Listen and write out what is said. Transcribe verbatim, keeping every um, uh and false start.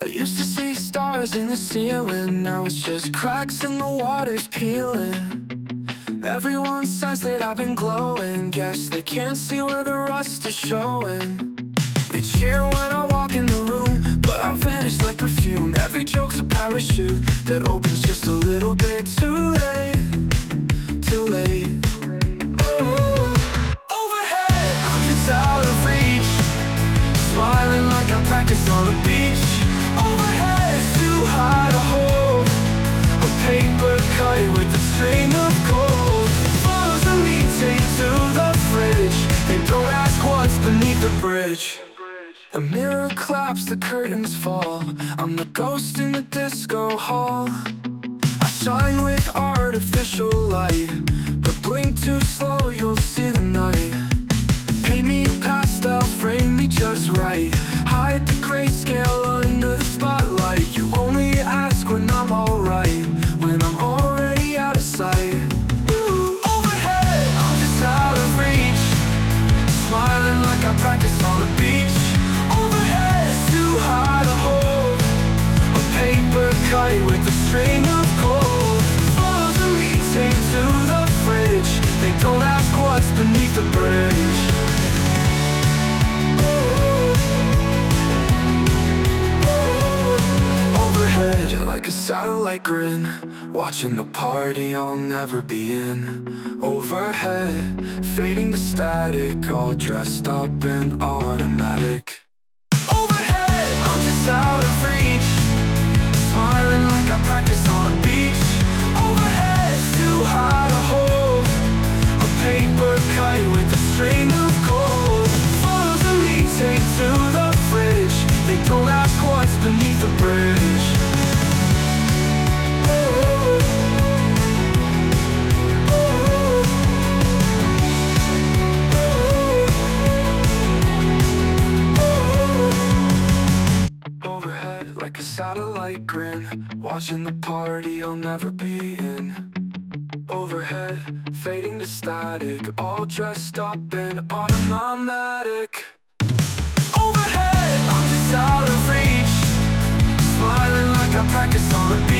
used to see stars in the ceiling, now it's just cracks in the water's peeling. Everyone says that I've been glowing, guess they can't see where the rust is showing. They cheer when I walk in the room, but I'm vanished like perfume. Every joke's a parachute that opens just a little bit too late, too late. Ooh. Overhead, I'm just out of reach, smiling like I practice on the beach. Overhead, it's too high to hold a paper cut with a string of gold. Follows the lead, take to the fridge. They don't ask what's beneath the bridge. The mirror claps, the curtains fall. I'm the ghost in the disco hall. I shine with artificial light, but blink too slow, you'll see the night. Paint me pastel, frame me just right. Hide the grayscale under the spotlight. You only ask when I'm alright, when I'm already out of sight. Ooh. Overhead, I'm just out of reach, smiling like I practice on the beach. Overhead, it's too high to hold a paper kite with a string of gold. Follows the lead, take to the fridge. They don't ask what's beneath the bridge. Overhead, like a satellite grin, watching the party I'll never be in. Overhead, fading to static, all dressed up and automatic. Overhead, I'm just out of reach, smiling like I practice on the beach. Overhead, too high to hold a paper kite with a string of gold. Follows the lead, take to the fridge. They don't ask what's beneath the bridge. Overhead, like a satellite grin, watching the party I'll never be in. Overhead, fading to static, all dressed up and automatic. Overhead, I'm just out of reach, smiling like I practice on the beach.